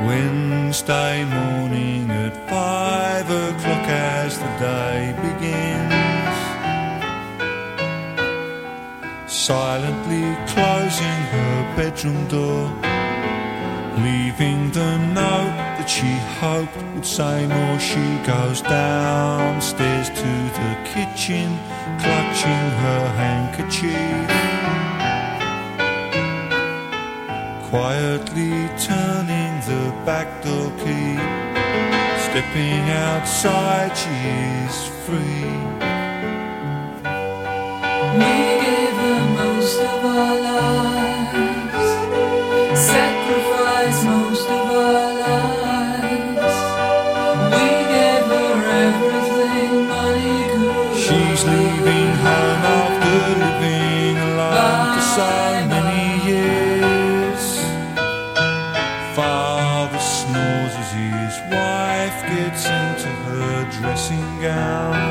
Wednesday morning at 5 o'clock as the day begins, silently closing her bedroom door, leaving the note that she hoped would say more. She goes downstairs to the kitchen, clutching her handkerchief, quietly turning the back door key. Stepping outside, she is free. We gave her most of our lives, sacrificed most of our lives. We gave her everything money could. She's leaving home after living alone for so many years. Father snores as his wife gets into her dressing gown,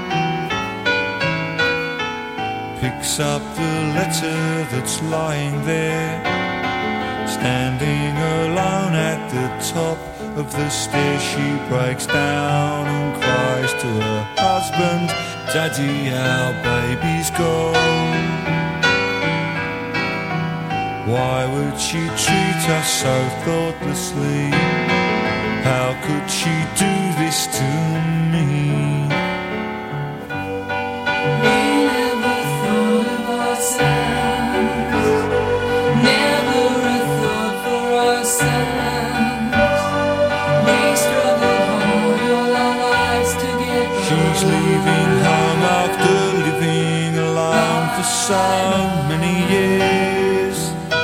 picks up the letter that's lying there, standing alone at the top of the stairs. She breaks down and cries to her husband, "Daddy, our baby's gone." Why would she treat us so thoughtlessly? How could she do this to me? We never thought of ourselves, never a thought for ourselves. We struggled hard all our lives to get by. She's leaving home after living alone for so many years.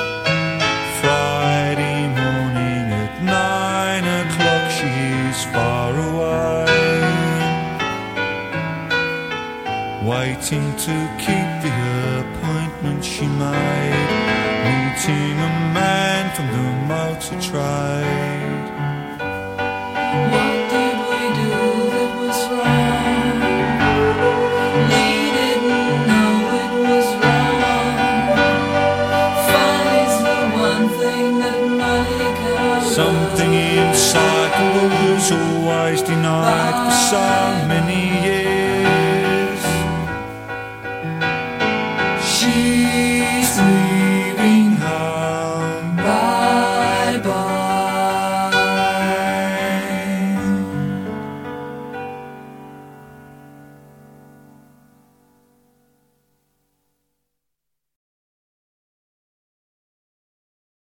Friday morning at 9 o'clock, she's far away, waiting to keep the appointment she made, meeting a man from the motor trade. What did we do that was wrong? We didn't know it was wrong. Fun is the one thing that money can't buy. Something inside the was always denied for so many years. She's leaving.